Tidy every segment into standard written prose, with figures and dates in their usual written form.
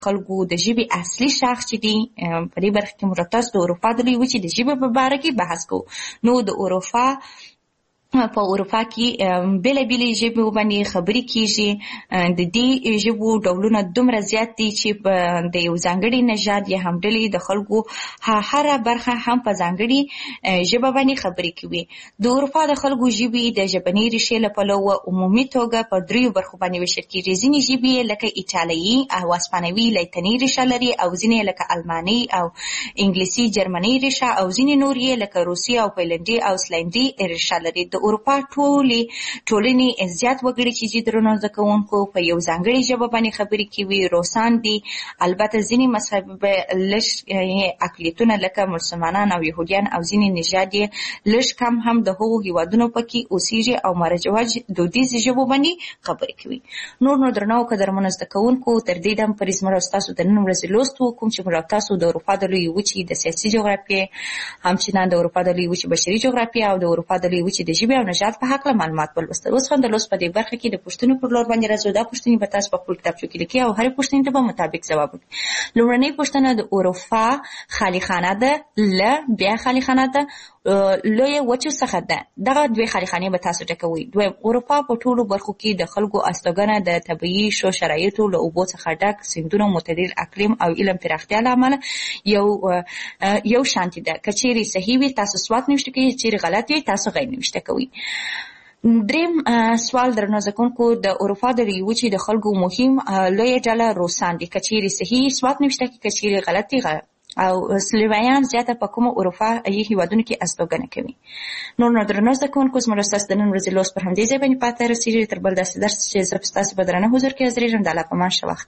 خلکو د ژبې اصلي شاخص چې دي په دې برخه کې موږ تاسو د اروپا د لویې وچې د ژبې په باره کې بحث کوو. نو د اروپا په اروپا کې بېلابېلې ژبې باندې خبرې کېږي. د دې ژبو ډولونه دومره زیات دي چې د یو ځانګړي نژاد یا هم ډلې د خلکو هره برخه هم په ځانګړي ژبه باندې خبرې کوي. د اروپا د خلکو ژبې د ژبنۍ ریښې له پلوه عمومي توګه په دریو برخو باندې ویشل کېږي. ځینې ژبې لکه ایټالوي او اسپانوي لاتیني ریښه لري، او ځینې لکه الماني او انګلیسي جرمني ریښه، او ځینې نور یې لکه روسي او پولنډي او سلندي ریښه لري. د اروپا ټولنې زیات وګړي چې درنو زده کوونکو په یو ځانګړې ژبه باندې خبرې کوي روسان دي. البته ځینې مذهب لږ اقلیتونه لکه مسلمانان او یهودیان او ځینې نژاد یې لږ کم هم د هغو هیوادونو پکې اوسېږي او مروجه دودیزې ژبو باندې خبرې کوي. نو درنو قدرمنو زده کوونکو، تر دې دم پورې زموږ ستاسو د نن ورځې لوست وکړو چې موږ تاسو د اروپا د لویې وچې د سیاسي جغرافیې، همچنان د اروپا د لویې وچې بشري جغرافیې او د اروپا د لویې وچې د ژبې او نژاد په هکله معلومات ولوستل. اوس هم د لوست په دې برخه کې د پوښتنو پر لور باندې راځو. دا پوښتنې به تاسو په خپل کتابچو کې لیکئ او هرې پوښتنې ته به مطابق ځواب ورکړئ. لومړنۍ پوښتنه د اروپا خالي خانه ده، بیا خالي خانه ده، لویه وچو څخه ده. دغه دوې خالي خانې به تاسو ټاکوئ. دویم، اروپا په ټولو برخو کې د خلکو استوګنه د طبیعي ښو شرایطو له اوبو څخه ډک سیندونو، معتدل اقلیم او علم پراختیا له امله یو شانتي ده. که چیرې صحیح وي تاسو سوات نوشته کوئ، چیرې غلط وي تاسو غیر نوشته کوئ. دریم سوال درنو زده کوونکو، د اروپا د لویې وچې د خلکو مهم لویه ډله روسان دي. که چیرې صحیح سوات نوشته کوئ، که چیرې غلط دي غلط. او سلوویان زیاته په کومو اروپایي هیوادونو کې استوګنه کوي. نو درنو زده کوونکو، زموږ ستاسو د نن ورځې لوست پر همدې ځای باندې پاتې رسېږي. تر بل داسې درس چې زه په ستاسو په درانه حضور کې حاضرېږم، د الله په امان ښه وخت.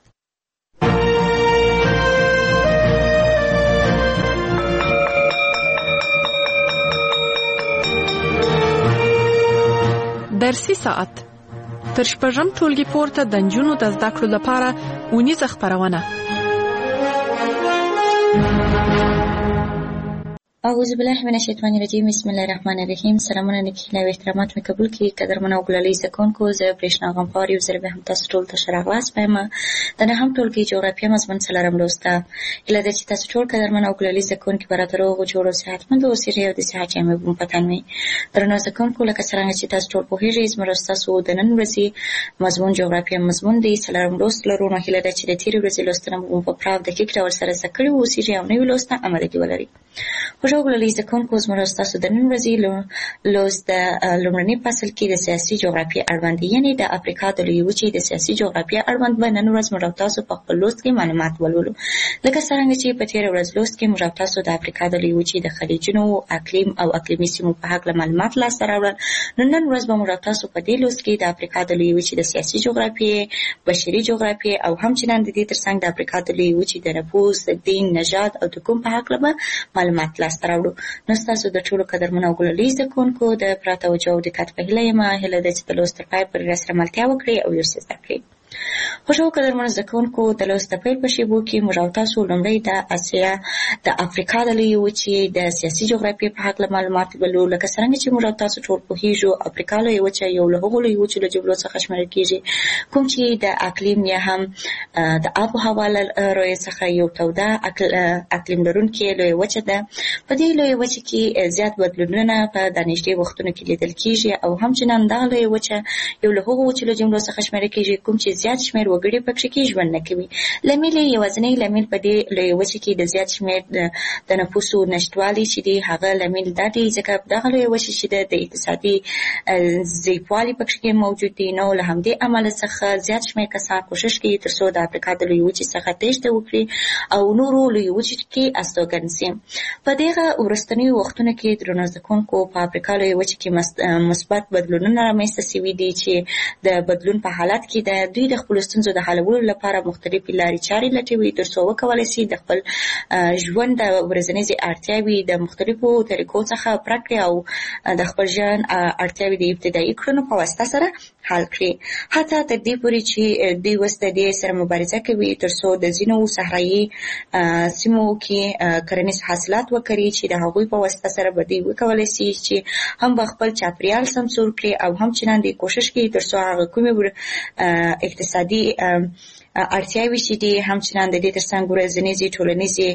درسي ساعت تر شپږم ټولګي پورته د نجونو د زده کړو لپاره اونیزه خپرونه. اعوذ بالله من الشیطان الرجیم، بسم الله الرحمن الرحیم. سلامونه نیکي او احترامات مې قبول کړئ. قدرمنو او ګلالي زده کوونکو، زه برېښنا غمخوار یو ځل بیا هم تاسو ټولو ته ښه راغلاست وایم. د نهم ټولګي جغرافیه مضمون څلورم لوست ده. هیله ده چې تاسو ټول قدرمنو او ګلالي زده کوونکي به راته روغ جوړ او صحتمند اوسئ او د صحت جامې به مو په تن وي. درنو زده کوونکو، لکه څرنګه چې تاسو ټول پوهېږئ، زموږ ستاسو د نن ورځې مضمون جغرافیه مضمون دی. څلورم لوست لرو. نو هیله ده چې د تېرې ورځې لوستونه مو په پوره او دقیق ډول سره زده کړي واوسئ او نوي لوست ته آمادګي ولرئ. خوږو ګلالي زده کوونکو، زموږ ستاسو د نن ورځې لوست د لومړني فصل کې د سیاسي جغرافیې اړوند، یعنې د افریقا د لویې وچې د سیاسي جغرافیې اړوند به نن ورځ موږ تاسو په خپل لوست کې معلومات ولولو. لکه څرنګه چې په تېره ورځ لوست کې موږ تاسو د افریقا د لویې وچې د خلیجونو، اقلیم او اقلیمي سیمو په هکله معلومات لاسته راوړل. نو نن ورځ به موږ تاسو په دې لوست کې د افریقا د لویې وچې د سیاسي جغرافیې، بشري جغرافیې او همچنان د دې ترڅنګ د افریقا د لویې وچې د نفوس، د دین، نژاد او د قوم په هکله به معلومات لاسته راوړو. نو ستاسو د ټولو قدرمنو او ګلالي زده کوونکو د پوره توجه او دقت په هیله یم. هیله ده چې د لوست تر پایه پورې راسره ملتیا وکړئ او یو څه زده کړئ. خوږو قدرمنو زده کوونکو، د لوست د پیل په شیبو کې موږ او تاسو لومړی د اسیا د افریقا د لویې وچې د سیاسي جغرافیې په هکله معلومات لولو. لکه څرنګه چې موږ او تاسو ټول پوهېږو، افریقا لویې وچه یو له هغو لویو وچو له جبلو څخه شمېرل کېږي، کوم چې د اقلیم یا هم د آب و هوا له رویې څخه یو توده اقلیم لرونکې لویه وچه ده. په دې لویه وچه کې زیات بدلونونه په د نږدې وختونو کې لیدل کېږي او همچنان دغه لویه وچه یو له هغو وچو له جملو څخه شمېرل کېږي کوم چې زیات شمېر وګړي پکې کې ژوند نه کوي. لامل یې یوازینی لامل په دې لویه وچه کې د زیات شمېر د نفوسو نشتوالی چې دی، هغه لامل دا دی ځکه دغه لویه وچه چې د اقتصادي ضعیفوالي پکې کې موجود دی. نو له همدې امله څخه زیات شمېر کسان کوشش کوي تر څو د افریقا د لویې وچې څخه تېښته وکړي او نورو لویو وچو کې استوګن شي. په دغه وروستنیو وختونو کې درنو زده کوونکو، په افریقا لویې وچې کې مثبت بدلونونه رامنځته شوي دي چې د بدلون په حالت کې دوی د خپلو ستونزو د حلولو لپاره مختلفې لارې چارې لټوي تر څو وکولی شي د خپل ژوند د ورځنیزې اړتیاوې د مختلفو طریقو څخه پرته کړي او د خپل ژوند اړتیاوې د ابتدایي کړنو په واسطه سره حل کړي. حتی تر دې پورې چې دوی اوس د دې سره مبارزه کوي تر څو د ځینو صحرایي سیمو کې کرنیز حاصلات وکړي چې د هغوی په واسطه سره به دوی وکولی شي چې هم به خپل چاپېریال سمسور کړي او همچنان دوی کوشش کوي تر څو هغه کومې اقتصادي اړتیاوې چې دي همچنان د دې ترڅنګ ورځنیزې ټولنیزې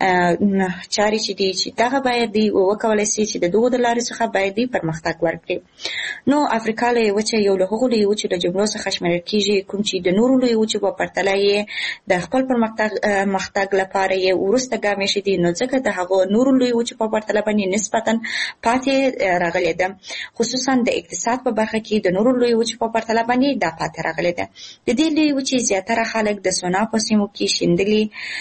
چارې چې دي چې دغه باید دی وکولای شي چې د دغو د لارې څخه باید دی پرمختګ ورکړي. نو افریقا لویه وچه یو له هغو لویو وچو د جملو څخه شمیرل کیږي کوم چې د نورو لویو وچو په پرتله یې د خپل پرمختګ لپاره یې وروسته ګام ایښی دی، نو ځکه د هغو نورو لویو وچو په پرتله باندې نسبتا پاتې راغلې ده، خصوصا د اقتصاد په برخه کې د نورو لویو وچو په پرتله باندې دا پاتې راغلې ده. د دې لویې وچې زیاتره خلک د سونا په سیمو کې شیندلي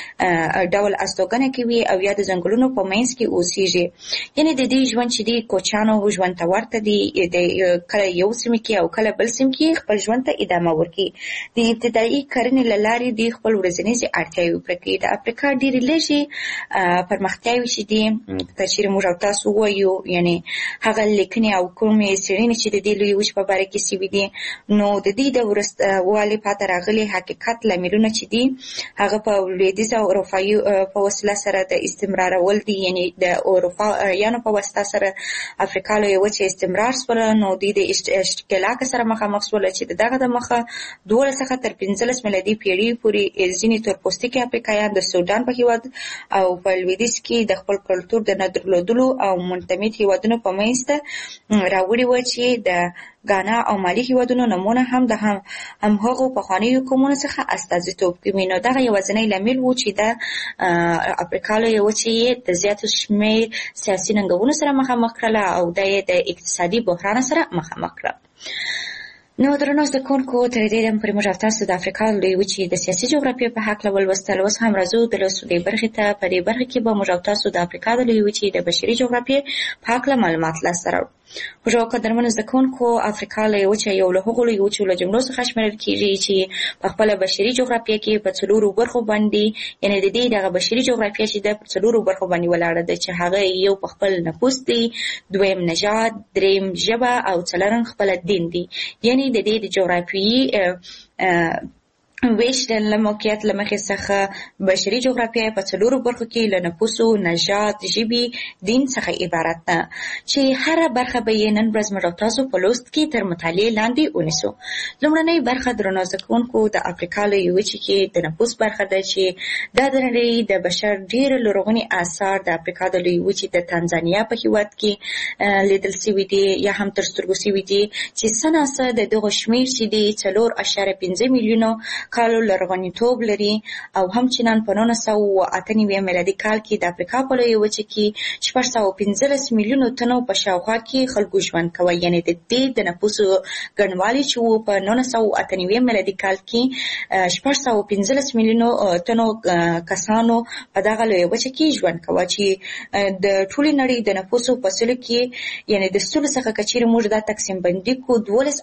ډول استوګنه کوي او یا د ځنګلونو په منځ کې اوسېږي. یعنې د دې ژوند چې دی کوچیانو ژوند ته ورته دی، د کله یو سیمه کې او کله بل سیمه کې خپل ژوند ته ادامه ورکوي. د ابتدایي کرنې له لارې دی خپل ورځنیزې اړتیاوې پوره کوي. د افریقا ډېرې لږې پرمختیاوې چې دي ته چیرې موږ او تاسو ووایو، یعنې هغه لیکنې او کومې څېړنې چې د دې لویې وچې په باره کې سوي دي، نو د دې د وروستوالي پاتې راغلي حقیقت لاملونه چې دي هغه په لویدیځه اروپایي په وسیله سره د استمرارول دي، یعنې د اروپایانو په واسطه سره افریقا لویه وچه استمرار شوله. نو دوی د اشکالاک سره مخامخ شوله چې دغه د مخه 12 څخه تر 15 میلادي پیړۍ پورې ځینې تورپوستکي افریقایان د سودان په هېواد او په لویدیځ کې د خپل کلتور د نه درلودلو او منتمد هېوادونو په منځ ته راوړي وه چې د غانا او مالي هېوادونو نومونه هم د همهغو پخوانیو قومونو څخه استازیتوب کوي. نو دغه یوازینی لامل و چې د افریقا لویه وچه یې د زیاتو شمېر سیاسي ننګونو سره مخامخ کړله او د یې د اقتصادي بحران سره مخامخ کړه. نو درنو زده کوونکو، تر دې دمه پورې موږ تاسو د افریقا لویې وچې د سیاسي جغرافیې په هکله ولوستل. اوس هم راځو د لوستو دې برخې ته. په دې برخه کې به موږ تاسو د افریقا د لویې وچې د بشري جغرافیې په هکله معلومات لاسته راوړو. خوږو قدرمنو زده کوونکو، افریقا لویه وچه یو له هغو لویو وچو له جملو څخه شمیرل کیږي چې په خپله بشري جغرافیه کې په 4 برخو باندې، یعنې د دې دغه بشري جغرافیه چې ده په 4 برخو باندې ولاړه ده، چې هغه یو په خپل نفوس دی، دویم نژاد، دریم ژبه او څلورم خپله دین دی. یعنې د دې د جغرافیې ویش د موقعیت له مخې څخه بشري جغرافیه په 4 برخو کې له نفوسو، نژاد، ژبې، دین څخه عبارت ده، چې هره برخه به یې نن ورځ موږ تاسو په لوست کې تر مطالعې لاندې ونیسو. لومړنۍ برخه درنو زده کوونکو د افریقا لویې وچې کې د نفوس برخه ده، چې دا د نړۍ د بشر ډېر لرغوني آثار د افریقا د لویې وچې د تانزانیا په هېواد کې لیدل سوي دي یا هم تر سترګو سوي دي، چې څه ناڅه د دغو شمېر چې دی 4.5 میلیونو کالو لرغونیتوب لري او همچنان په 1998 میلادي کال کې د افریقا په لویه وچه کې 615 میلیونو تنو په شاوخوا کې خلکو ژوند کوي. یعنې د دې د نفوسو ګڼوالی چې و په 1998 میلادي کال کې 615 میلیونو تنو کسانو په دغه لویه وچه کې ژوند کوي، چې د ټولې نړۍ د نفوسو په سلو کې، یعنې د سلو څخه که چیرې موږ دا تقسیم بندي کړو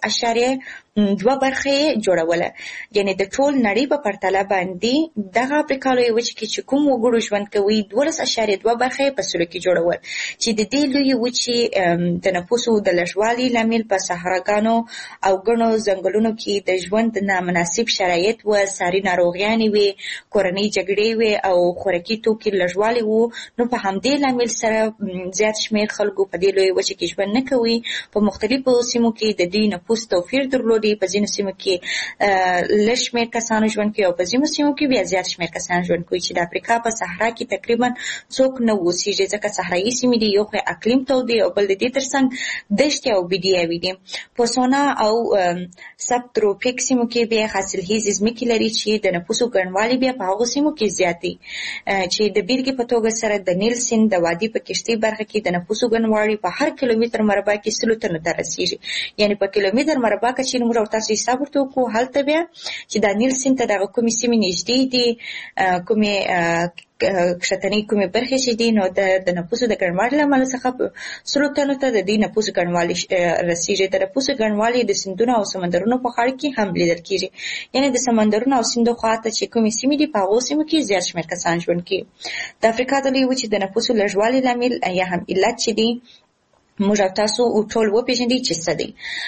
12.2 برخې جوړوله. یعنې د ټول نړۍ په پرتله باندې دغه افریقا لویه وچې کې چې کوم وګړو ژوند کوي 12.2 برخې په سلو کې جوړول، چې د دې لویې وچې د نفوسو د لږوالي لامل په صحراګانو او ګڼو ځنګلونو کې د ژوند نامناسب شرایط و، ساري ناروغیانې وې، کورنۍ جګړې وې او خوراکي توکي لږوالی و. نو په همدې لامل سره زیات شمېر خلکو په دې لویې وچې کې ژوند نه کوي. په مختلفو سیمو کې د دې نفوس توپیر درلودي، په ځینو سیمو کې لږ شمېر کسانو ژوند کوي او په ځینو سیمو کې بیا زیات شمېر کسان ژوند کوي، چې د افریقا په صحرا کې تقریبا څوک نه اوسېږي، ځکه صحرایي سیمې دي، یو خو اقلیم تود دی او بل د دې ترڅنګ دښتې او بیډیاوې دي. په سونا او سب تروپیک سیمو کې بیا حاصلخیزې ځمکې لري چې د نفوسو ګڼوالی بیا په هغو سیمو کې زیات دی، چې د بیلګې په توګه سره د نیل سیند د وادي په کشتۍ برخه کې د نفوسو ګڼوالی په هر کیلومتر مربع کې 100 تنو ته رسېږي. یعنې په کیلومتر مربع که چیرې موږ او تاسو حساب ورته وکړو، هلته بیا چې د نیل سیند ته دغه کومې سیمې نږدې دي، کومې کښتنۍ کومې برخې چې دي، نو د نفوسو د ګڼوالي له امله څخه 100 تنو ته د دې نفوسو ګڼوالی رسېږي. د نفوسو ګڼوالی د سیندونو او سمندرونو په غاړه کې هم لیدل کېږي، یعنې د سمندرونو او سیندو خواته چې کومې سیمې دي په هغو سیمو کې زیات شمېر کسان ژوند کوي. د افریقا د لویې وچې د نفوسو لږوالي لامل یا هم علت چې دی موږ او تاسو ټول وپېژنئ چې څه دی.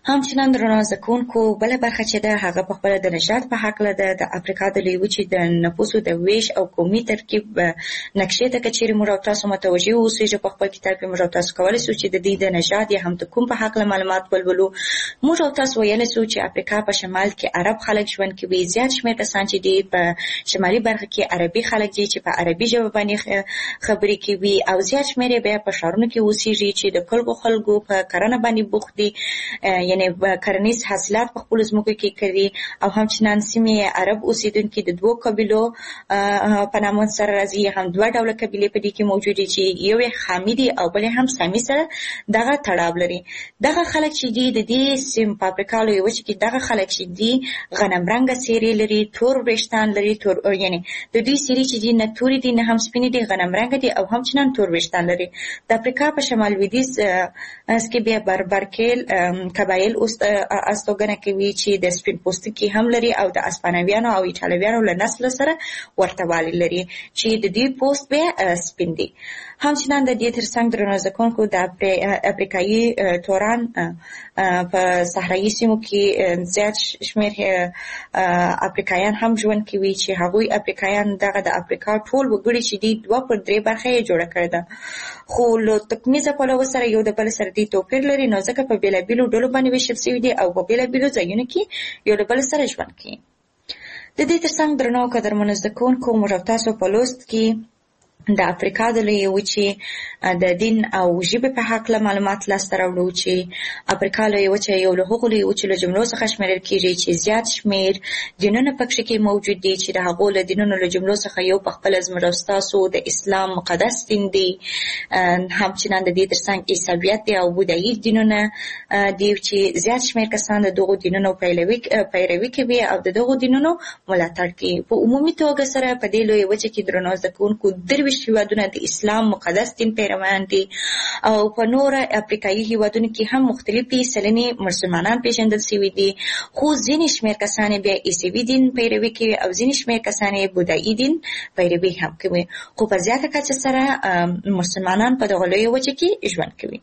همچنان درنو زکونکو بل برخه چې ده هغه په خپل د نژاد په حق له د افریقا د لوی وچې د نفوسو د ویش او قومي ترکیب نقشې ته کچېرې موږ تاسو متوجه اوسئ چې په خپل کتاب کې موږ تاسو کولی شو چې د دې د نژاد یا هم د کوم په حق معلومات ولولو. موږ تاسو ویلی شو چې افریقا په شمال کې عرب خلک ژوند کوي. زیات شمېر کسان چې دي په شمالي برخه کې عربي خلک دي چې په عربي ژبه باندې خبرې کوي او زیات شمېر بیا په ښارونو کې اوسېږي چې د خلکو په کرنه باندې بوخت دي، یعنی کرنیز حاصلات په خپلو ځمکو کې کوي. او همچنان سیمې عرب اوسېدونکي د دوو قبیلو په نامه سره راځي. هم دوه ډوله قبیلې په دې کې موجودې چې یو یې خامي دي او بل هم سامي سره دغه تړاو لري. دغه خلک چې دي د دې سیمې په افریقا لویه وچې کې دغه خلک چې دي غنم رنګه څېرې لري، تور وریښتان لري، یعنی د دوی څېرې چې دي نه تورې دي نه هم سپینې دي، غنم رنګه دي او همچنان تور وریښتان لري. د افریقا په شمال لویدیځ کې بیا بربرکیل قبایل استوګنه کوي چې د سپین پوستکي هم لري او د اسپانویانو او ایټالویانو له نسل سره ورته والی لري چې د دې پوست بیا سپین دي. همچنان د دې ترڅنګ درنو زکونکو د افریقایي توران په صحرایي سیمو کې زیات شمېر افریقایان هم ژوند کوي چې هغوی افریقایان دغه د افریقا ټول وګړي چې دي 2 پر 3 برخه یې جوړه کړې ده، خو له تکمیزه پلوه سره یو د بل سره دي توپیر لري، نو ځکه په بېلابېلو ډلو باندې ویشل شوي دي او په بېلابېلو ځایونو کې یو د بل سره ژوند کوي. د دې ترڅنګ درنو قدرمنو زده کوونکو موږ تاسو په لوست کې د افریقا د لویې وچې د دین او ژبې په هکله معلومات لاسته راوړو چې افریقا لویه وچه یو له هغو لویې وچو له جملو څخه شمېرل کېږي چې زیات شمېر دینونه پکښې کې موجود دي چې د هغو له دینونو له جملو څخه یو په خپله زموږ او ستاسو د اسلام مقدس دین دی. همچنان د دې ترڅنګ عیسویت دی او بودایي دینونه دي چې زیات شمېر کسان د دغو دینونو پیروي کوي او د دغو دینونو ملاتړ کوي. په عمومي توګه سره په دې لویه وچه کې درنو زده کوونکو 23 هیوادونه د اسلام مقدس دین پیروان دي او په نور افریقایي هیوادونو کې هم مختلفې سلنې مسلمانان پیژندل شوي دي، خو ځینې شمېر کسان بیا عیسوي دین پیروي کوي او ځینې شمېر کسان بودایي دین پیروي هم کوي، خو په زیاته کچه سره مسلمانان په دغه لویه وچه کې ژوند کوي.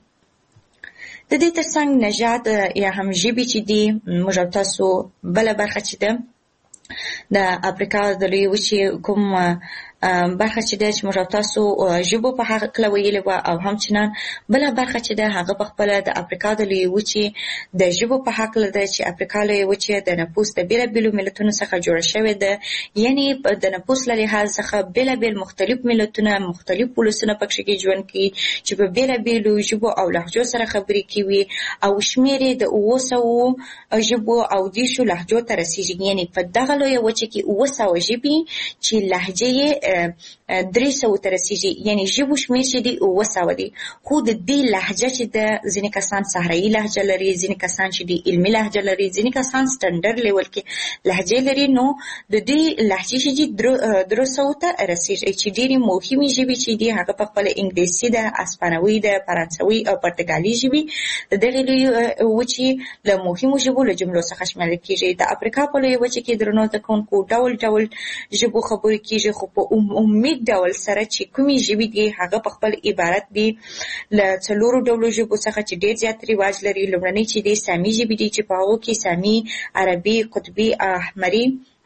د دې ترڅنګ نژاد یا هم ژبې چې دي موږ تاسو بله برخه چې ده د افریقا د لویې وچې کوم برخه چې ده چې موږ تاسو ژبو په هکله ویلې وه او همچنان بله برخه چې ده هغه په خپله د افریقا د لویې وچې د ژبو په هکله ده چې افریقا لویه وچې د نفوس د بېلابېلو ملتونو څخه جوړه شوې ده، یعنې د نفوس له لحاظ څخه بېلابېل مختلف ملتونه مختلف ولسونه پکښې کې ژوند کوي چې په بېلابېلو ژبو او لهجو سره خبرې کوي او شمېر یې د 700 ژبو او 10 لهجو ته رسېږي. یعنې په دغه لویه وچه کې 700 ژبې چې لهجې یې 300 ته رسېږي، یعنې ژبو شمېر چې دي 700 دي، خو د دې لهجه چې ده ځینې کسان صحرایي لهجه لري، ځینې کسان چې دي علمي لهجه لري، ځینې کسان سټنډرډ لیول کې لهجې لري. نو د دې لهجې چې دي 300 ته رسېږي چې ډېرې مهمې ژبې چې دي هغه په خپله انګلیسي ده، اسپانوي ده، فرانسوي او پرتګالي ژبې د دغې لویې وچې له مهمو ژبو له جملو څخه شمېرل کېږي. د افریقا په لویه وچه کې درنو زده کوونکو ډول ډول ژبو خبرې کېږي، خو په عمومي ډول سره چې کومې ژبې دي هغه په خپل عبارت دي له 4 ډولو ژبو څخه چې ډېر زیات رواج لري. لومړنۍ چې دي سامي ژبې دي چې په هغو کې سامي، عربي، قطبي، احمري،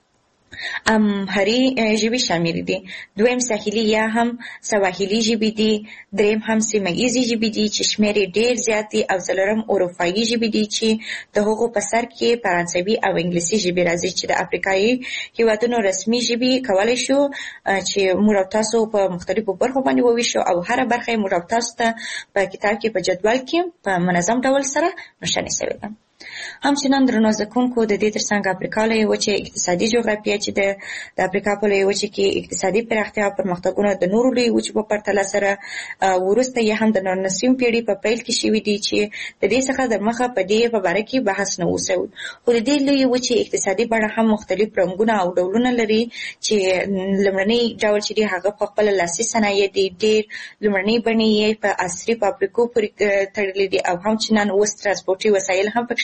امهري ژبې شامل دي. دویم ساحلي یا هم سواحلي ژبې دي. دریم هم سیمه ییزې ژبې دي چې شمېر یې ډېر زیات دي. او څلورم اروپایي ژبې دي چې د هغو په سر کې فرانسوي او انګلیسي ژبې راځي چې د افریقایي هیوادونو رسمي ژبې کولی شو چې موږ او تاسو په مختلفو برخو باندې وویشو او هره برخه یې موږ او تاسو ته په کتاب کې په جدول کې په منظم ډول سره نښاني شوې ده. همچنان درنو زده کوونکو د دې ترڅنګ افریقا لویه وچې اقتصادي جغرافیه چې د افریقا په لویه وچې کې اقتصادي پراختیا او پرمختګونه د نورو لویو وچو په پرتله سره وروسته یې هم د 19 پیړۍ په پیل کې شوي دي چې د دې څخه د مخه په دې په باره کې بحث نه و شوی. خو د دې لویې وچې اقتصادي بڼه هم مختلف رنګونه او ډولونه لري چې لومړنی ډول چې دی هغه په خپله لاسي صنایع دي. ډېر لومړنۍ بڼې یې په عصري فابریکو پورې تړلې دي او همچنان اوس ترانسپورټي وسایل هم پکښې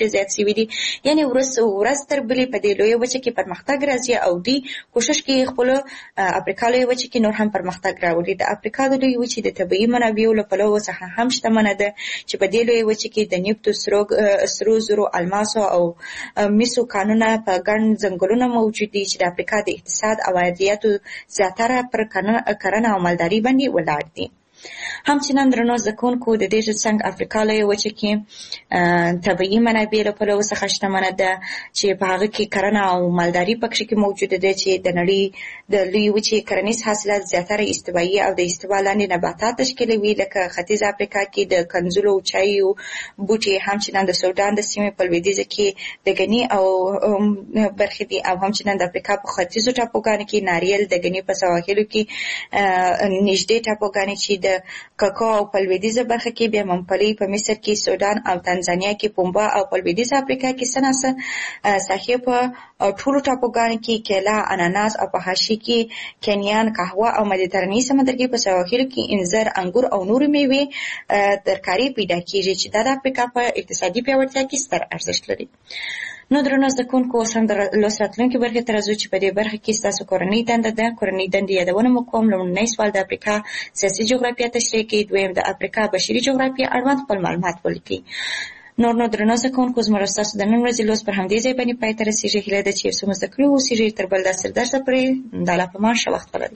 زیات شوي دي. یعنې ورځ تر بلې په دې لویه وچه کې پرمختګ راځي او دوی کوشش کوي خپلو افریقا لویه وچه کې نور هم پرمختګ راوړي. د افریقا د لویې وچې د طبیعي منابعو له پلوه څخه هم شتمنه ده چې په دې لویه وچه کې د نفتو، سرو زرو، الماسو او مسو کانونه په ګڼ ځنګلونه موجود دي چې د افریقا د اقتصاد او عایداتو زیاتره پر کرنه او مالداري باندې ولاړ دي. همچنان درنو زده کوونکو د دې څنګه افریقا لویه وچه کې طبیعي منابع له پلوه څخه شتمنه ده چې په هغه کې کرنه او مالداري پکې کې موجوده ده چې د نړۍ د لویې وچې کرنیز حاصلات زیاتره استوایي او د استوا لاندې نباتات تشکیلوي، لکه ختیځ افریقا کې د کنځلو او چایو بوټي، همچنان د سودان د سیمې په لویدیځ کې د غني او برخې دي، او همچنان د افریقا په ختیځو ټاپوګانو کې ناریل، د غني په سواحلو کې نږدې ټاپوګانې چې د کاکاو او په لویدیځه برخه کې بیا ممپلی، په مصر کې سودان او تنزانیا کې پومبا، او په لویدیځه افریقا کې سناسه ساحې په ټولو ټاپوګانو کې کیلا، اناناس، او په حاشیې کې کینیان، قهوه او مدیترانې سمندرګي په سواحلو کې انځر، انګور او نورې میوې ترکاري پیدا کیږي چې دا د افریقا په اقتصادي پیاوړتیا کې ستر ارزښت لري. نو درنو زده کوونکو، اوس هم د لوست راتلونکي برخې ته راځو چې په دې برخه کې ستاسو کورنۍ دنده ده. کورنۍ دندې یادونه مو کوم. لومړنی سوال د افریقا سیاسي جغرافیه تشریح کوي، دویم د افریقا بشري جغرافیه اړوند خپل معلومات ولیکئ. نو درنو زده کوونکو، زموږ ستاسو د نن ورځې لوست پر همدې ځای باندې پای ته رسېږي. هیله ده چې یو څه مو زده کړي واوسېږئ. تر بل داسې درسه پورې د الله په امان، ښه وخت ولرئ.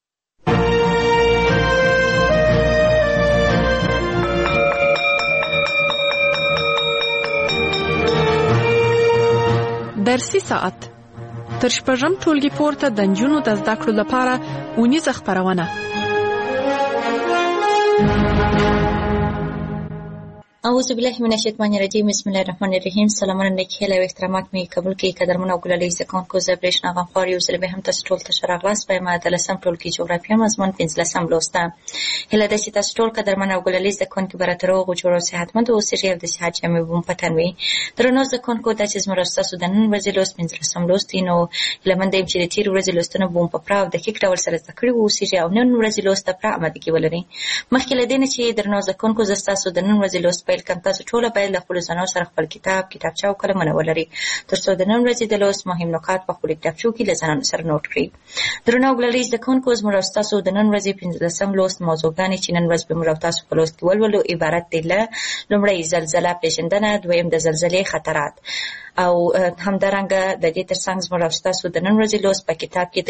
درسي ساعت تر شپږم ټولګي پورته د نجونو د زده کړو لپاره اونیزه خپرونه. اعوذ بالله من الشیطان الرجیم. بسم الله الرحمن الرحیم. سلامونه، نیکی هیله او احترامات می قبول کړئ. قدرمن او ګلالي زده کوونکو، زه برېښنا غمخوار یو ځل بیا هم تاسو ټول ته ښه راغلاست. په 13 ټولګي جغرافیه مضمون 15 لوست ده. هیله ده چې تاسو ټول قدرمن او ګلالي زده کوونکي به راته روغ او جوړ او صحتمند اوسئ او د صحت جامې به مو په تن وي. درنو زده کوونکو، دا چې زموږ ستاسو د نن ورځې لوست 15 لوست دی، نو هیله مند یم چې د تېرې ورځې لوستونه به مو په پوره او دقیق ډول سره زده کړي واوسئ او نن ورځې لوست ته پوره امادګي ولرئ. مخکې له دې نه چې درنو زده کوونکو زه ستاسو د نن ورځې لوست پیل کړم، تاسو ټول باید له خپلو ځانونو سره خپل کتاب، کتابچه او قلمونه ولرئ تر څو د نن ورځې د لوست مهم نکات په خپلو کتابچو کې له ځانونو سره نوټ کړئ. درنو او ګلالي زده کوونکو، زموږ او ستاسو د نن ورځې 15 لوست موضوعګانې چې نن ورځ به موږ او تاسو په لوست کې ولولو عبارت دي له لومړی زلزله پیژندنه، دویم د زلزلې خطرات، او همدارنګه د دې ترڅنګ زموږ او ستاسو د نن ورځې لوست په کتاب کې د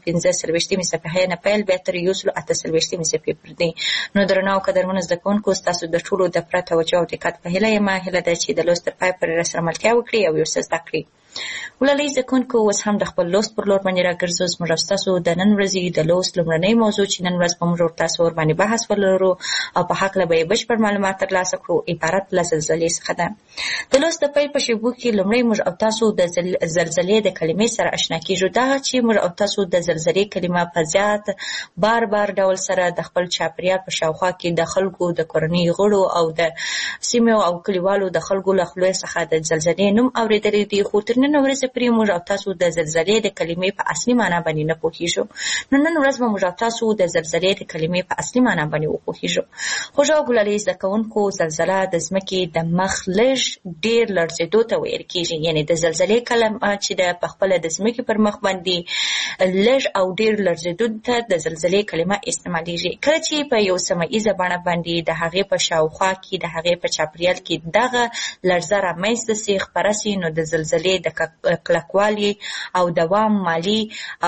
115 صفحې نه پیل بیا تر 138 صفحې پورې دی. نو درنو او قدرمنو زده کوونکو، ستاسو د ټولو د پوره توجه او دقت په هیله یم. هیله ده چې د لوست تر پای پورې راسره ملتیا وکړئ او یو څه زده کړئ. ولولئ زده کوونکو، اوس هم د خپل لوست پر لور باندې راګرځو. زموږ او ستاسو د نن ورځې د لوست لومړنۍ موضوع چې نن ورځ به موږ ورتاسو ورباندې بحث ولرو او په هکله به یې بشپړ معلومات ترلاسه کړو، عبارت له زلزلې څخه ده. د لوست د پیل په شیبو کې لومړی موږ او تاسو د زلزلې د کلمې سره اشنا کېږو. دا چې موږ او تاسو د زلزلې کلمه په زیات بار ډول سره د خپل چاپېریال په شاوخوا کې د خلکو، د کورنۍ غړو او د سیمو او کلیوالو د خلکو له خولې څخه د زلزلې نوم اورېدلی دی، خو تر نن ورځې پورې موږ او تاسو د زلزلې د کلمې په اصلي معنا باندې نه پوهېږو. نو نن ورځ به موږ او تاسو د زلزلې د کلمې په اصلي معنا باندې وپوهېږو. خوږو او ګلالي زده کوونکو، زلزله د ځمکې د مخ لږ ډېر لړزېدو ته ویل کېږي. یعنې د زلزلې کلمه چې ده په خپله د ځمکې پر مخ باندې لږ او ډېر لړزېدو ته د زلزلې کلمه استعمالیږي. کله چې په یو سیمه ایزه بڼه باندې د هغې په شاوخوا کې، د هغې په چاپېریال کې دغه لړزه رامنځته سي، خپره سي، نو د زلزلې د کلکوالي او دوام، مالي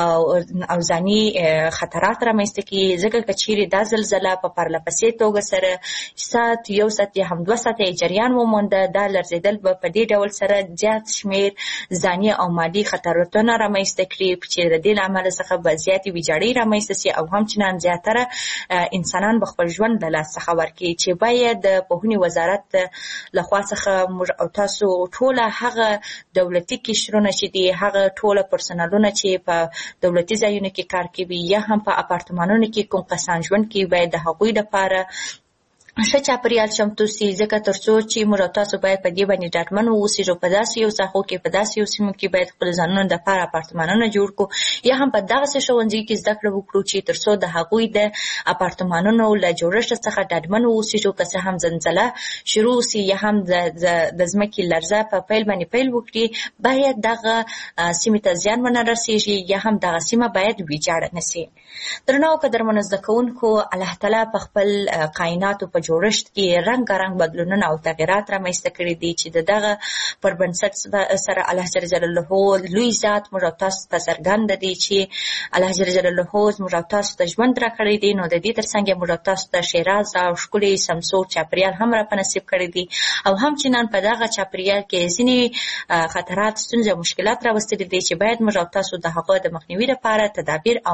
او ځاني خطرات رامنځته کېږي. ځکه که چیرې دا زلزله په پرلهپسې توګه سره یو ساعت یا هم 2 ساعته جریان ومونده، دا لړزېدل به په دې ډول سره زیات شمېر ځاني او مالي خطراتونه رامنځته کړي، چې د دې له امله څخه به زیاتې ویجاړۍ رامنځته سي او همچنان زیاتره انسانان به خپل ژوند له لاس څخه ورکړي. چې باید د پوهنې وزارت لخوا څخه موږ او تاسو ټوله هغه دولتي قشرونه چې دي، هغه ټوله پرسنلونه چې په دولتي ځایونو کې کار کوي یا هم په اپارتمانونو کې کوم کسان ژوند کوي، باید د هغوی لپاره ښه چاپریال چمتو سي، ځکه تر څو چې موږ او تاسو باید په دې باندې ډاډمن واوسېږو په داسې یو ساحو کې، په داسې یو سیمو کې باید خپل ځانونو دپاره اپارتمانونه جوړ کړو، یا هم په دغسې ښوونځیو کې زده کړه وکړو چې تر څو د هغوی د اپارتمانونو له جوړښت څخه ډاډمن واوسېږو. که څه هم زلزله شروع سي یا هم د ځمکې لرزه په پیل باندې پیل وکړي، باید دغه سیمې ته زیان ونه رسېږي یا هم دغه سیمه باید ویجاړه نه سي. درنو قدرمنو زده کوونکو، الله تعالی په خپل کائناتو په جوړښت کې رنګارنګ بدلونونه او تغیرات رامنځته کړي دي چې دغه پر بنسټ سره الله جل جلاله لوی ذات موږ او تاسو ته څرګنده دی چې الله جل جلاله موږ او تاسو ته ژوند راکړی دی، نو د دې ترڅنګ موږ او تاسو ته ښېراز او ښکلی سمسور چاپریال هم را په نصیب کړی دی، او همچنان په دغه چاپریال کې ځینې خطرات، ستونزې او مشکلات راوستلي دي چې باید موږ او تاسو د هغه د مخنیوي لپاره تدابیر او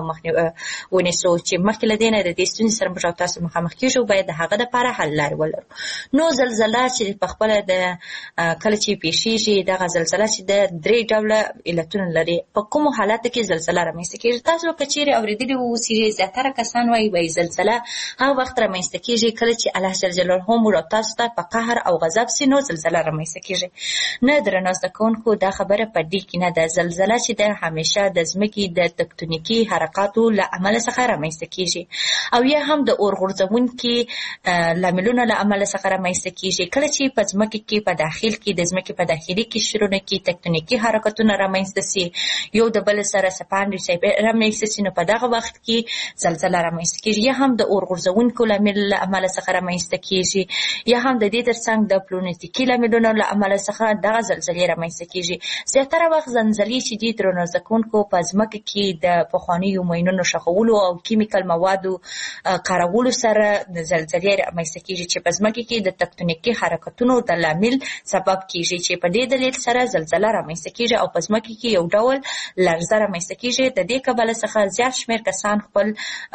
ونیسو چې مخکې له دې نه د دې ستونزې سره موږ او تاسو مخامخ کېږو، باید د هغه دپاره حل لارې ولرو. نو زلزله چې په خپله کله چې پیښیږي، دغه زلزله چې د 3 ډوله علتونه لري. په کومو حالاتو کې زلزله رامنځته کېږي؟ تاسو که چیرې اورېدلي واوسئ، زیاتره کسان وایي زلزله هغه وخت رامنځته کېږي کله چې الله جل جلاله موږ او تاسو ته په قهر او غضب سي، نو زلزله رامنځته کېږي. نه درنو زده کوونکو، دا خبره په دې کې نه ده. زلزله چې ده همیشه د ځمکې د تکتونیکي حرکاتو له امله څخه رامنځته کېږي، او یا هم د اور غورځونکي لاملونو له امله څخه رامنځته کېږي. کله چې په ځمکې کې په داخل کې د ځمکې په داخلي قشرونو کې تکتونیکي حرکتونه رامنځته سي، یو د بل سره څپانډې رامنځته سي، نو په دغه وخت کې زلزله رامنځته کېږي. یا هم د اور غورځونکو لامل له امله څخه رامنځته کېږي، یا هم د دې ترڅنګ د پلونیتیکي لاملونو له امله څخه دغه زلزلې رامنځته کېږي. زیاتره وخت زلزلې چې دي درنو زده کوونکو په ځمکه کې د پخوانیو ماینونو ښخولو او کیمیکل موادو کارولو سره د زلزلې رامنځته کېږي، چې په ځمکه کې د تکتونیکي حرکتونو د لامل سبب کېږي، چې په دې دلیل سره زلزله رامنځته کېږي او په ځمکه کې یو ډول لرزه رامنځته کېږي. د دې کبله څخه زیات شمېر کسان خپل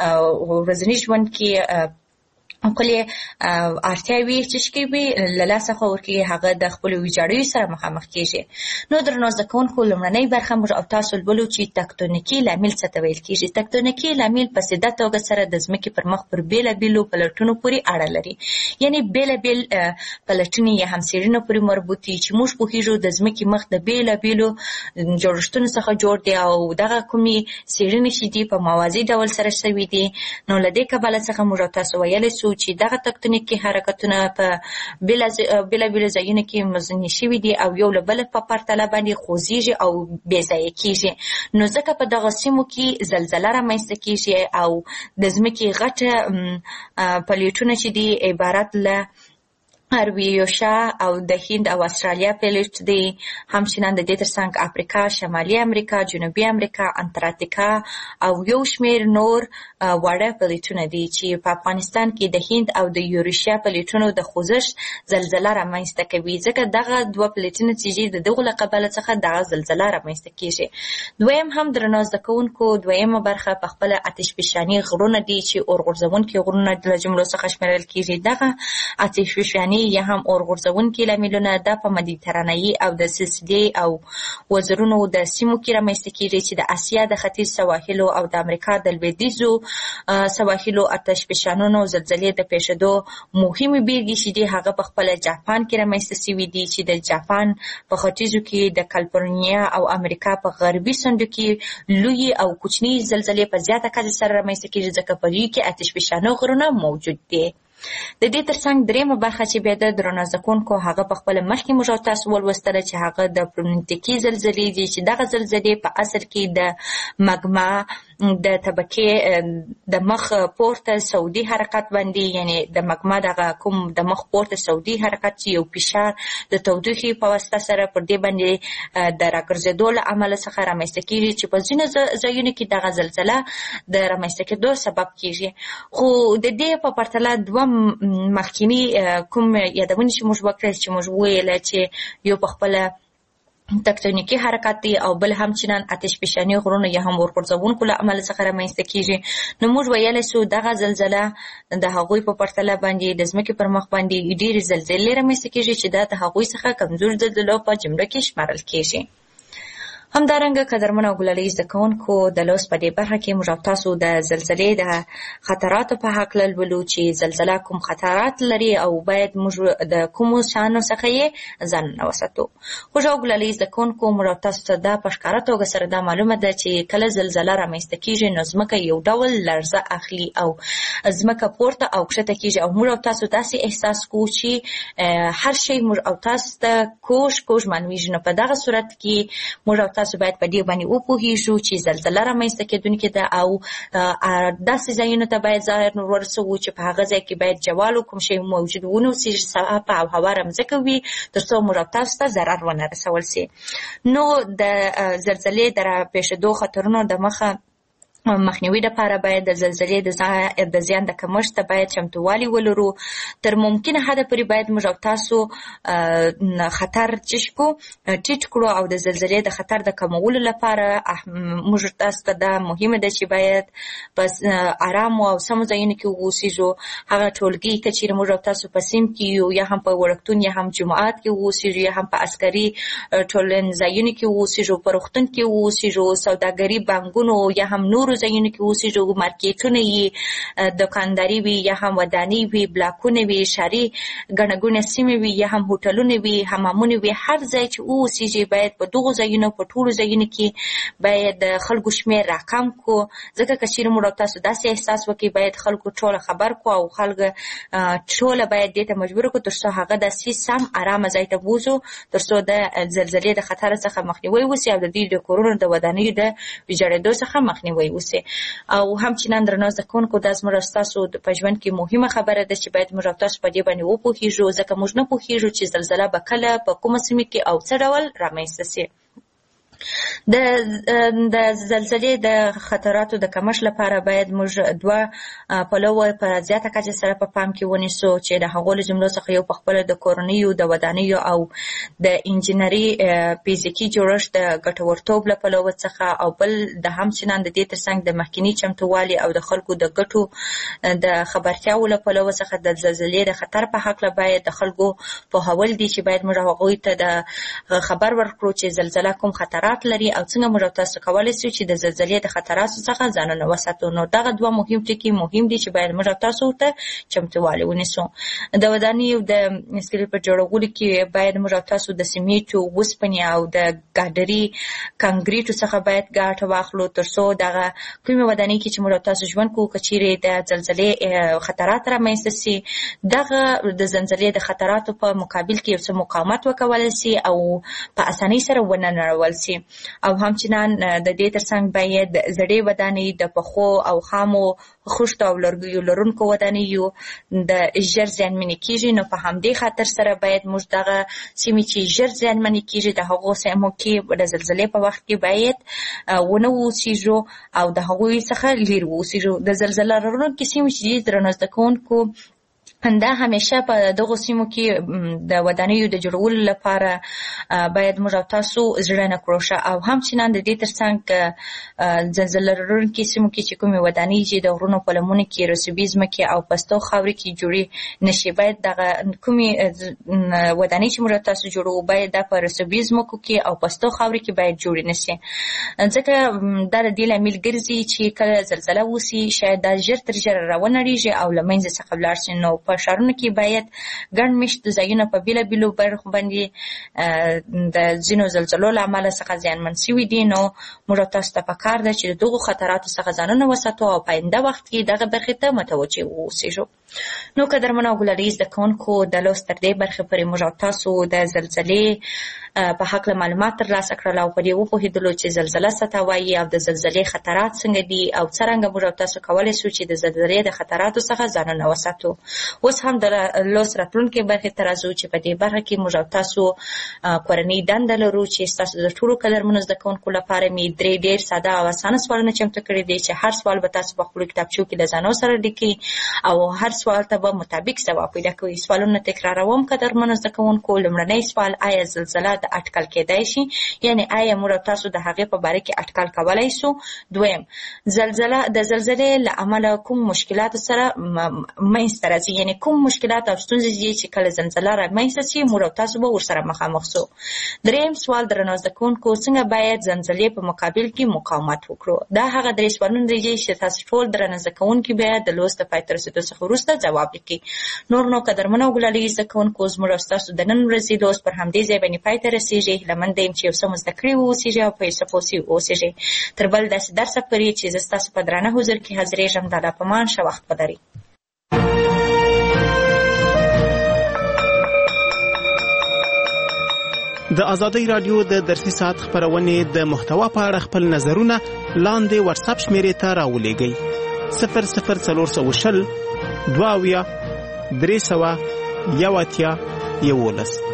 ورځني ژوند کې خپلې اړتیاوې چې کوي له لاسه ورکوي، هغه د خپلو ویجاړیو سره مخامخ کېږي. نو درنو زده کوونکو، لومړنۍ برخه موږ او تاسو لولو چې تکتونیکي لامل څه ته ویل کېږي. تکتونیکي لامل په ساده توګه سره د ځمکې پر مخ پر بېلابېلو پلټونو پورې اړه لري، یعنې بېلابېل پلټنې یا هم څېړنو پورې مربوط دي چې موږ پوهېږو د ځمکې مخ د بېلابېلو جوړښتونو څخه جوړ دی، او دغه کومې څېړنې چې دي په موازي ډول سره شوي دي. نو له دې کبله څخه موږ او تاسو ویلی سو چې دغه تکتونیکي حرکتونه په بېلابېلو ځایونو کې مزنې شوي دي او یو له بل په پرتله باندې خوځېږي او بې ځایه کېږي. نو ځکه په دغه سیمو کې زلزله رامنځته کېږي، او د ځمکې غټه پلیټونه چې دي عبارت له ارویوشا او د هند او استرالیا پلیټ دی، همچنان د دې ترڅنګ افریقا، شمالي امریکا، جنوبي امریکا، انتارکتیکا او یو شمېر نور واړه پلیټونه دي چې په افغانستان کې د هند او د یوریشیا پلیټونو د خوځښت زلزله رامنځته کوي، ځکه دغه دوه پلیټونه چې دي د دغو له قبله څخه دغه زلزله رامنځته کېږي. دویم هم درنو زده کوونکو، دویمه برخه په خپله اتشفشاني غرونه دي چې اور غورځونکي غرونه له جملو څخه شمیرل کېږي. دغه اتشفشاني یا هم اور غورځونکي لاملونه د په مدیترانه‌ایي او د سیسیلي او وزرونو د سیمو کې رامنځته کېږي چې د اسیا د ختیځ سواحلو او د امریکا د لویدیځو سواحلو اتشفشانونو زلزلې د پیښېدو مهمې بیلګې چې دي هغه په خپله جاپان کې رامنځته شوي دي، چې د جاپان په ختیځو کې د کالیفورنیا او امریکا په غربي څنډو کې لویې او کوچنۍ زلزلې په زیاته کچه سره رامنځته کېږي، ځکه په دوی کې اتشفشانو غرونه موجود دي. د دې ترڅنګ درېیمه برخه چې بیا د درنو زده کوونکو هغه په خپله مخکې موږ تاسو ولوستله چې هغه د پلونیتیکي زلزلې دي، چې دغه زلزلې په اصل کې د مګما د طبقې د مخ پورته سعودي حرکت باندې، یعنې د مګما دغه کوم د مخ پورته سعودي حرکت چې یو فشار د تودوخې په واسطه سره پر دې باندې د راګرځېدو له امله څخه رامنځته کېږي، چې په ځینو ځایونو کې دغه زلزله د رامنځته کېدو سبب کېږي. خو د دې په پرتله دوه مخکینی کوم یادونه چې موږ وکړل، چې موږ وویله چې یو په خپله تکتونیکي حرکت دی او بل همچنان اتشفشاني غرونه یا هم ورغورځونکو له امله څخه رامنځته کېږي. نو موږ ویلی سو دغه زلزله د هغوی په پرتله باندې د ځمکې پر مخ باندې ډېرې زلزلې رامنځته کېږي چې دا د هغوی څخه کمزور زلزلو په جمله کې شمارل کېږي. همدارنګه قدرمن او ګلالي زده کوونکو د لوست په دې برخه کې موږ او تاسو د زلزلې د خطراتو په هکله لولو چې زلزله کوم خطرات لري او باید موږ د کومو شیانو څخه یې ځانونه وساتو. موږ او ګلالي زده کوونکو موږ او تاسو ته دا په ښکاره توګه سره دا معلومه ده چې کله زلزله رامنځته کېږي نو ځمکه یو ډول لړزه اخلي او ځمکه پورته او کښته کېږي او موږ او تاسو داسې احساس کوو چې هر شی موږ او تاسو ته کوږ معلومیږي. نو په دغه صورت کې موږ او تاسو باید په دې باندې وپوهیږو چې زلزله رامنځته کېدونکې ده او داسې ځایونو ته باید ځان ورسوو چې په هغه ځای کې باید جوال کوم شی موجود ونوسېږي، صافه او هواره مځکه وي تر څو موږ او تاسو ته ضرر ونه رسول سي. نو د زلزلې د راپېښېدو خطرونو د مخنیوي لپاره باید د زلزلې د زیان د کمښت ته باید چمتووالی ولرو. تر ممکنه حده پورې باید موږ او تاسو خطر ټیټ کړو او د زلزلې د خطر د کمولو لپاره موږ تاسو ته دا مهمه ده چې باید په آرامو او سمو ځایونو کې واوسېږو. هغه ټولګي که چیرې موږ او تاسو په سیم کې یو یا هم په وړکتون یا هم جومات کې واوسېږو یا هم په عسکري ټولنځایونو کې واوسېږو، په روغتون کې واوسېږو، سوداګري بانکونو یا هم نورو ځایونو کې اوسېږو، مارکیټونه یې دکانداري وي یا هم ودانۍ وي، بلاکونه وي، ښاري ګڼه ګوڼه سیمې وي یا هم هوټلونه وي، حمامونه وي، هر ځای چې واوسېږي باید په دغو ځایونو په ټولو ځایونو کې باید د خلکو شمېر راکم کړو. ځکه که چېرې موږ او تاسو داسې احساس وکړي باید خلکو ټوله خبر کړو او خلک ټوله باید دې ته مجبور کړو تر څو هغه داسې سم آرامه ځای ته بوځو تر څو د زلزلې د خطر څخه مخنیوی وسي او د دې د کورونو د ودانیو د ویجاړېدو څخه مخنیوی وسي. او همچنان درنو زده کوونکو دا زموږ او ستاسو په ژوند کې مهمه خبره ده چې باید موږ او تاسو په دې باندې وپوهیږو، ځکه موږ نه پوهیږو چې زلزله به کله په کومه سیمه کې او څه ډول رامنځته سي. د زلزلې د خطراتو د کمښت لپاره باید موږ دوه پلوه په زیاته کچه سره په پام کې ونیسو چې د هغو له جملو څخه یو پخپله د کورنیو د ودانیو او د انجینري فزیکي جوړښت د ګټورتوب له پلوه څخه او بل د همچنان د دې ترڅنګ د مخکیني چمتووالي او د خلکو د ګټو د خبرتیاو له پلوه څخه د زلزلې د خطر په هکله باید د خلکو پوهول دي چې باید موږ هغوی ته د خبر ورکړو چې زلزله کوم خطرات لري او څنګه موږ تاسو کولی شو چې د زلزلې د خطراتو څخه ځانونه وساتو. نو دغه دوه مهم ټکي مهم دي چې باید موږ تاسو ته چمتووالی ونیسو. د ودانیو د سکرین په جوړولو کې باید موږ تاسو د سیمنټو، وسپنې او د ګاډري کانکریټو څخه باید ګټه واخلو تر څو دغه کومې ودانۍ کې چې موږ تاسو ژوند کوو که چیرې د زلزلې خطرات رامنځته سي دغه د زلزلې د خطراتو په مقابل کې یو څه مقاومت وکولی سي او په اسانۍ سره ونه نړول سي. او همچنان د دې ترڅنګ باید زړې ودانۍ د پخو او خامو خښتو او لرګیو لرونکو ودانیو د ژر زیانمنې کېږي. نو په همدې خاطر سره باید موږ دغه سیمې چې ژر زیانمنې کېږي د هغو سیمو کې د زلزلې په وخت کې باید ونه واوسېږو او د هغوی څخه لرې واوسېږو. د زلزله لرونکې سیمې چې دي درنو زده کوونکو دا همیشه په دغو سیمو کې د ودانیو د جوړولو لپاره باید موږ او تاسو زړه نه کړو او همچنان د دې ترڅنګ زلزله لرونکې سیمو کې چې کومې ودانۍ چې د غرونو په لمنو کې رسوبي ځمکې او پستو خاورې کې جوړې نشي باید دغه کومې ودانۍ چې موږ تاسو جوړو باید دا په رسوبي ځمکو کې او پستو خاورې کې باید جوړې نشي، ځکه دا د دې لامل ګرځي چې کله زلزله وسي شاید دا ژر تر ژره راونړېږي او له منځه څخه ولاړ شي. نو په ښارونو کې باید ګڼ مېشت ځایونه په بېلابېلو برخو باندې د ځینو زلزلو له امله څخه زیانمن شوي دي. نو موږ تاسو ته پکار ده چې د دغو خطراتو څخه ځانونه وساتو او په آینده وخت کې دغه برخې ته متوجه واوسېږو. نو قدرمنو او ګلالي زده کوونکو د لوست تر دې برخې پورې موږ تاسو د زلزلې په هکله معلومات ترلاسه کړل او په دې وپوهېدلو چې زلزله څه ته وایي او د زلزلې خطرات څنګه دي او څرنګه موږ تاسو کولی شو چې د زلزلې د خطراتو څخه ځانونه وساتو. اوس هم د لوست راتلونکې برخې ته راځو چې په دې برخه کې موږ تاسو کورنۍ دنده لرو چې ستاسو د ټولو قدرمنو زده کوونکو لپاره مې درې ډېر ساده او اسانه سوالونه چمتو کړي دي چې هر سوال به تاسو په خپلو کتابچو کې له ځانو سره لیکئ او هر سوال ته به مطابق ځواب پیدا کوي. سوالونه تکراروم قدرمنو زده کوونکو. لومړنی سوال، آیا زلزله د اټکل کېدای شي؟ یعنی آیا موږ او تاسو د هغې په باره کې اټکل کولی شو؟ دویم، د زلزلې له امله کوم مشکلات سره منځته راځي، یعنی کوم مشکلات او ستونزې دي چې کله زلزله رامنځته شي موږ او تاسو به ورسره مخامخ سو. دریم سوال، درنو زده کوونکو، څنګه باید زلزلې په مقابل کې مقاومت وکړو؟ دا هغه درې سوالونه دي چې تاسو ټول درنو زده کوونکي باید د لوست د پای ته رسېدو څخه وروسته ځواب لیکي. نور نو قدرمنو او ګلالي زده کوونکو، زموږ او ستاسو د نن ورځې لوست پر همدې ځای باندې پای ته رسېږي. هیله مند یم چې یو څه مو زده کړي واوسېږي او په یو څه پوه سوي واوسېږي. تر بل داسې درسه پورې چې زه ستاسو په درانه حضور کې حاضرېږم، د الله په امان، ښه وخت ولرئ. د ازادۍ راډیو د درسي ساعت خپرونې د محتوا په اړه خپل نظرونه لاندې واتساپ شمیرې ته راولېږئ: 00420 20 311.